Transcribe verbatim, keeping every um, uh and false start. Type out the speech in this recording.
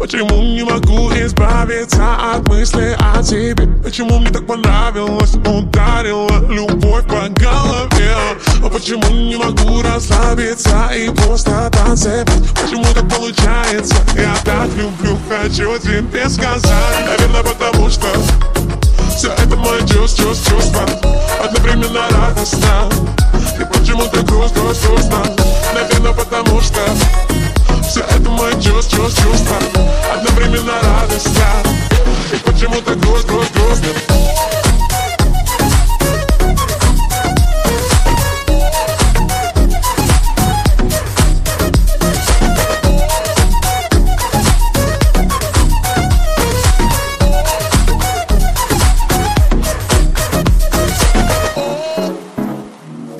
Почему не могу избавиться от мысли о тебе? Почему мне так понравилось, ударила любовь по голове? А почему не могу расслабиться и просто танцевать? Почему так получается? Я так люблю, хочу тебе сказать. Наверное, потому что все это мое чувство, чувство, чувство одновременно радостно. И почему-то грустно, грустно, грустно. Наверное, потому что все это мое чувство, чувство, чувство одновременно радостно. И почему-то грустно, грустно, грустно.